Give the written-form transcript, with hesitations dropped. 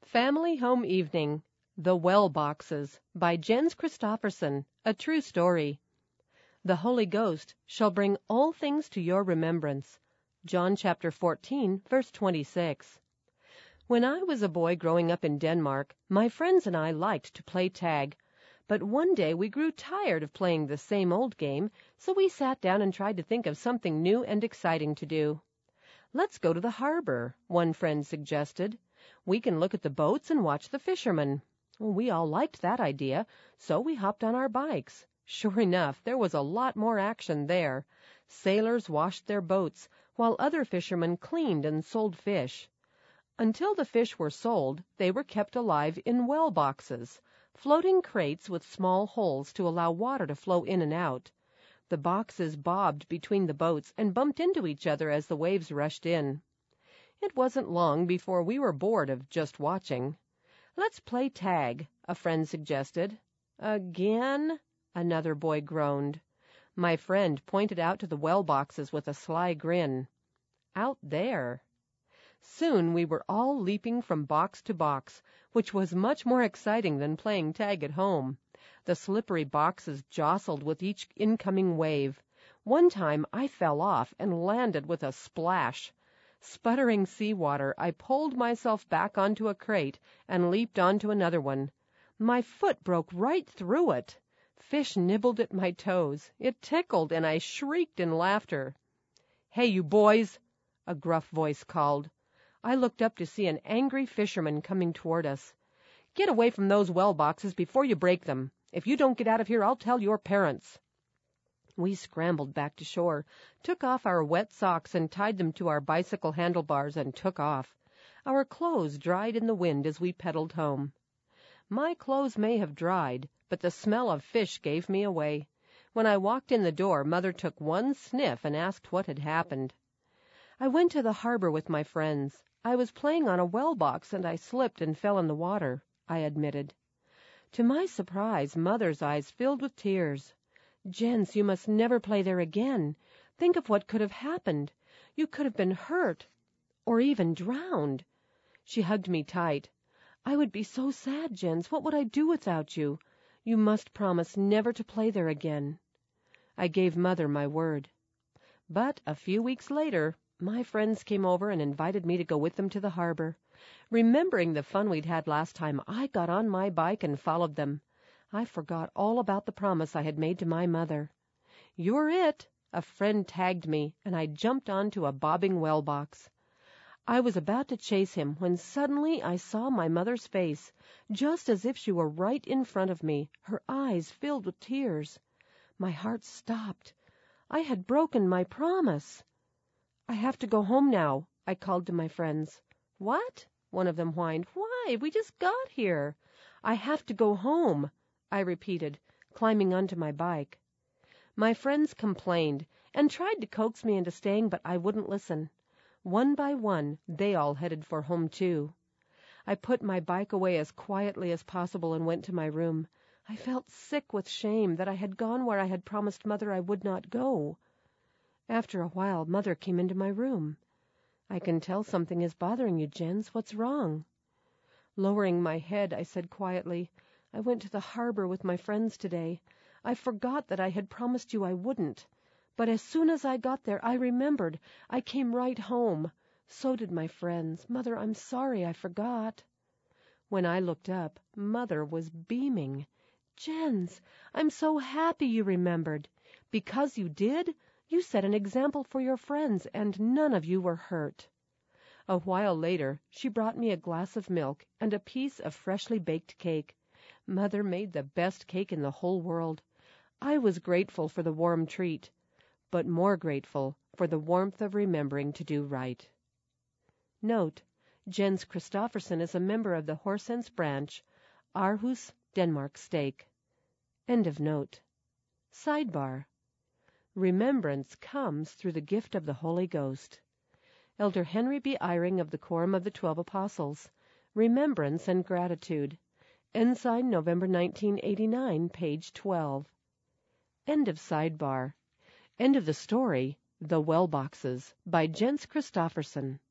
Family Home Evening, The Well Boxes, by Jens Christopherson, a true story. The Holy Ghost shall bring all things to your remembrance. John chapter 14, verse 26. When I was a boy growing up in Denmark, my friends and I liked to play tag. But one day we grew tired of playing the same old game, so we sat down and tried to think of something new and exciting to do. "Let's go to the harbor," one friend suggested. "We can look at the boats and watch the fishermen." We all liked that idea, so we hopped on our bikes. Sure enough, there was a lot more action there. Sailors washed their boats, while other fishermen cleaned and sold fish. Until the fish were sold, they were kept alive in well boxes, floating crates with small holes to allow water to flow in and out. The boxes bobbed between the boats and bumped into each other as the waves rushed in. It wasn't long before we were bored of just watching. "Let's play tag," a friend suggested. "Again?" another boy groaned. My friend pointed out to the well boxes with a sly grin. "Out there." Soon we were all leaping from box to box, which was much more exciting than playing tag at home. The slippery boxes jostled with each incoming wave. One time I fell off and landed with a splash. Sputtering seawater, I pulled myself back onto a crate and leaped onto another one. My foot broke right through it. Fish nibbled at my toes. It tickled, and I shrieked in laughter. "Hey, you boys!" a gruff voice called. I looked up to see an angry fisherman coming toward us. "Get away from those well boxes before you break them. If you don't get out of here, I'll tell your parents." We scrambled back to shore, took off our wet socks and tied them to our bicycle handlebars and took off. Our clothes dried in the wind as we pedaled home. My clothes may have dried, but the smell of fish gave me away. When I walked in the door, Mother took one sniff and asked what had happened. "I went to the harbor with my friends. I was playing on a well box and I slipped and fell in the water," I admitted. To my surprise, Mother's eyes filled with tears. "Jens, you must never play there again. Think of what could have happened. You could have been hurt, or even drowned." She hugged me tight. "I would be so sad, Jens. What would I do without you? You must promise never to play there again." I gave Mother my word. But a few weeks later, my friends came over and invited me to go with them to the harbor. Remembering the fun we'd had last time, I got on my bike and followed them. I forgot all about the promise I had made to my mother. "You're it!" a friend tagged me, and I jumped onto a bobbing well box. I was about to chase him when suddenly I saw my mother's face, just as if she were right in front of me, her eyes filled with tears. My heart stopped. I had broken my promise. "I have to go home now," I called to my friends. "What?" one of them whined. "Why? We just got here." "I have to go home," I repeated, climbing onto my bike. My friends complained and tried to coax me into staying, but I wouldn't listen. One by one, they all headed for home, too. I put my bike away as quietly as possible and went to my room. I felt sick with shame that I had gone where I had promised Mother I would not go. After a while, Mother came into my room. "I can tell something is bothering you, Jens. What's wrong?" Lowering my head, I said quietly, "I went to the harbor with my friends today. I forgot that I had promised you I wouldn't. But as soon as I got there, I remembered. I came right home. So did my friends. Mother, I'm sorry I forgot." When I looked up, Mother was beaming. "Jens, I'm so happy you remembered. Because you did, you set an example for your friends, and none of you were hurt." A while later, she brought me a glass of milk and a piece of freshly baked cake. Mother made the best cake in the whole world. I was grateful for the warm treat, but more grateful for the warmth of remembering to do right. Note: Jens Christopherson is a member of the Horsens branch, Aarhus, Denmark stake. End of note. Sidebar: Remembrance comes through the gift of the Holy Ghost. Elder Henry B. Eyring of the Quorum of the 12 Apostles. Remembrance and Gratitude. Ensign, November 1989, page 12. End of sidebar. End of the story, The Well Boxes, by Jens Christopherson.